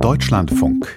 Deutschlandfunk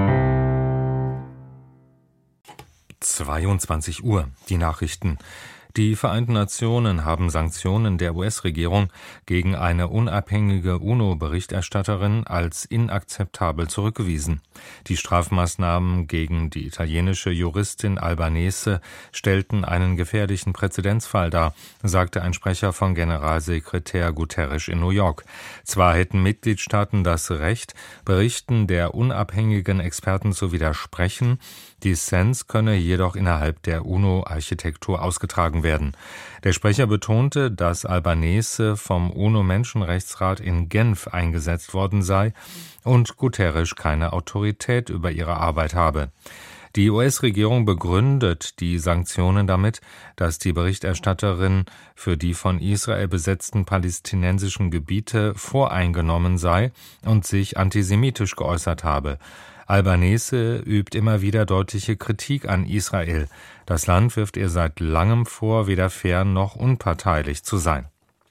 22 Uhr, die Nachrichten. Die Vereinten Nationen haben Sanktionen der US-Regierung gegen eine unabhängige UNO-Berichterstatterin als inakzeptabel zurückgewiesen. Die Strafmaßnahmen gegen die italienische Juristin Albanese stellten einen gefährlichen Präzedenzfall dar, sagte ein Sprecher von Generalsekretär Guterres in New York. Zwar hätten Mitgliedstaaten das Recht, Berichten der unabhängigen Experten zu widersprechen, Dissens könne jedoch innerhalb der UNO-Architektur ausgetragen werden. Der Sprecher betonte, dass Albanese vom UNO-Menschenrechtsrat in Genf eingesetzt worden sei und Guterres keine Autorität über ihre Arbeit habe. Die US-Regierung begründet die Sanktionen damit, dass die Berichterstatterin für die von Israel besetzten palästinensischen Gebiete voreingenommen sei und sich antisemitisch geäußert habe. Albanese übt immer wieder deutliche Kritik an Israel. Das Land wirft ihr seit langem vor, weder fair noch unparteilich zu sein.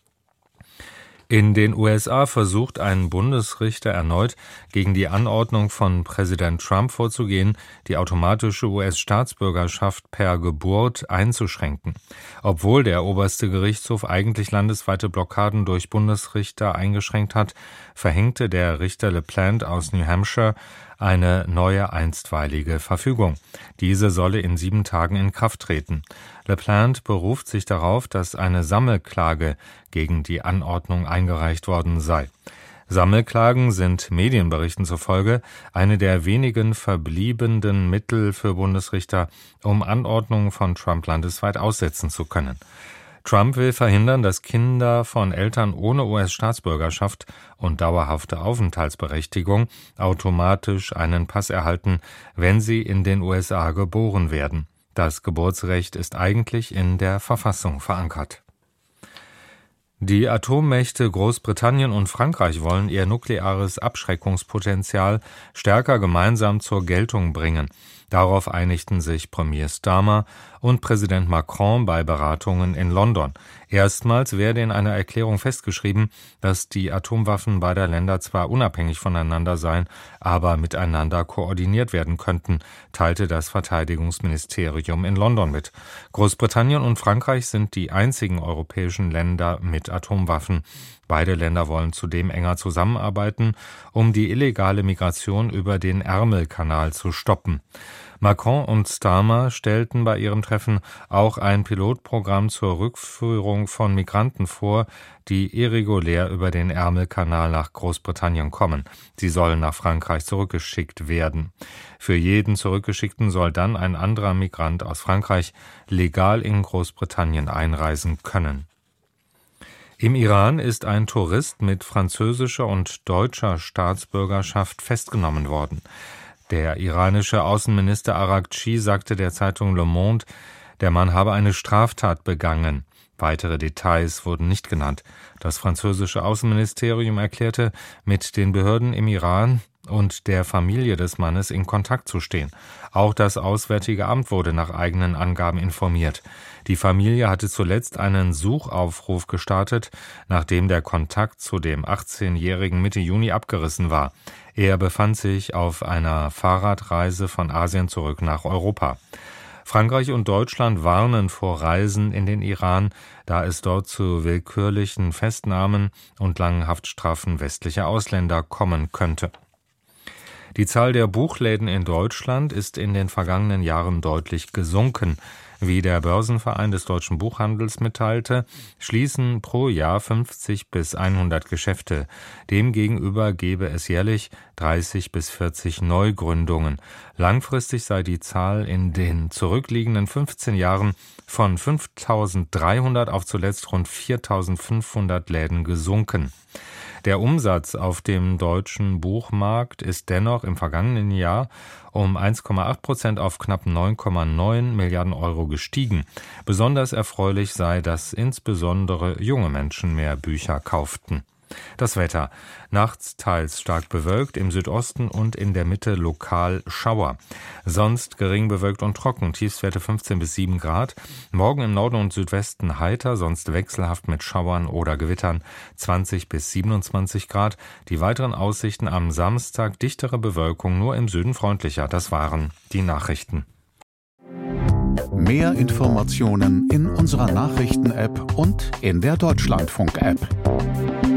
In den USA versucht ein Bundesrichter erneut, gegen die Anordnung von Präsident Trump vorzugehen, die automatische US-Staatsbürgerschaft per Geburt einzuschränken. Obwohl der oberste Gerichtshof eigentlich landesweite Blockaden durch Bundesrichter eingeschränkt hat, verhängte der Richter LaPlante aus New Hampshire eine neue einstweilige Verfügung. Diese solle in 7 Tagen in Kraft treten. LaPlante beruft sich darauf, dass eine Sammelklage gegen die Anordnung eingereicht worden sei. Sammelklagen sind Medienberichten zufolge eine der wenigen verbliebenen Mittel für Bundesrichter, um Anordnungen von Trump landesweit aussetzen zu können. Trump will verhindern, dass Kinder von Eltern ohne US-Staatsbürgerschaft und dauerhafte Aufenthaltsberechtigung automatisch einen Pass erhalten, wenn sie in den USA geboren werden. Das Geburtsrecht ist eigentlich in der Verfassung verankert. Die Atommächte Großbritannien und Frankreich wollen ihr nukleares Abschreckungspotenzial stärker gemeinsam zur Geltung bringen. Darauf einigten sich Premier Starmer und Präsident Macron bei Beratungen in London. Erstmals werde in einer Erklärung festgeschrieben, dass die Atomwaffen beider Länder zwar unabhängig voneinander seien, aber miteinander koordiniert werden könnten, teilte das Verteidigungsministerium in London mit. Großbritannien und Frankreich sind die einzigen europäischen Länder mit Atomwaffen. Beide Länder wollen zudem enger zusammenarbeiten, um die illegale Migration über den Ärmelkanal zu stoppen. Macron und Starmer stellten bei ihrem Treffen auch ein Pilotprogramm zur Rückführung von Migranten vor, die irregulär über den Ärmelkanal nach Großbritannien kommen. Sie sollen nach Frankreich zurückgeschickt werden. Für jeden Zurückgeschickten soll dann ein anderer Migrant aus Frankreich legal in Großbritannien einreisen können. Im Iran ist ein Tourist mit französischer und deutscher Staatsbürgerschaft festgenommen worden. Der iranische Außenminister Araghchi sagte der Zeitung Le Monde, der Mann habe eine Straftat begangen. Weitere Details wurden nicht genannt. Das französische Außenministerium erklärte, mit den Behörden im Iran und der Familie des Mannes in Kontakt zu stehen. Auch das Auswärtige Amt wurde nach eigenen Angaben informiert. Die Familie hatte zuletzt einen Suchaufruf gestartet, nachdem der Kontakt zu dem 18-Jährigen Mitte Juni abgerissen war. Er befand sich auf einer Fahrradreise von Asien zurück nach Europa. Frankreich und Deutschland warnen vor Reisen in den Iran, da es dort zu willkürlichen Festnahmen und langen Haftstrafen westlicher Ausländer kommen könnte. Die Zahl der Buchläden in Deutschland ist in den vergangenen Jahren deutlich gesunken. Wie der Börsenverein des deutschen Buchhandels mitteilte, schließen pro Jahr 50 bis 100 Geschäfte. Demgegenüber gebe es jährlich 30 bis 40 Neugründungen. Langfristig sei die Zahl in den zurückliegenden 15 Jahren von 5.300 auf zuletzt rund 4.500 Läden gesunken. Der Umsatz auf dem deutschen Buchmarkt ist dennoch im vergangenen Jahr um 1,8% auf knapp 9,9 Milliarden Euro gestiegen. Besonders erfreulich sei, dass insbesondere junge Menschen mehr Bücher kauften. Das Wetter. Nachts teils stark bewölkt, im Südosten und in der Mitte lokal Schauer. Sonst gering bewölkt und trocken, Tiefstwerte 15 bis 7 Grad. Morgen im Norden und Südwesten heiter, sonst wechselhaft mit Schauern oder Gewittern 20 bis 27 Grad. Die weiteren Aussichten am Samstag dichtere Bewölkung, nur im Süden freundlicher. Das waren die Nachrichten. Mehr Informationen in unserer Nachrichten-App und in der Deutschlandfunk-App.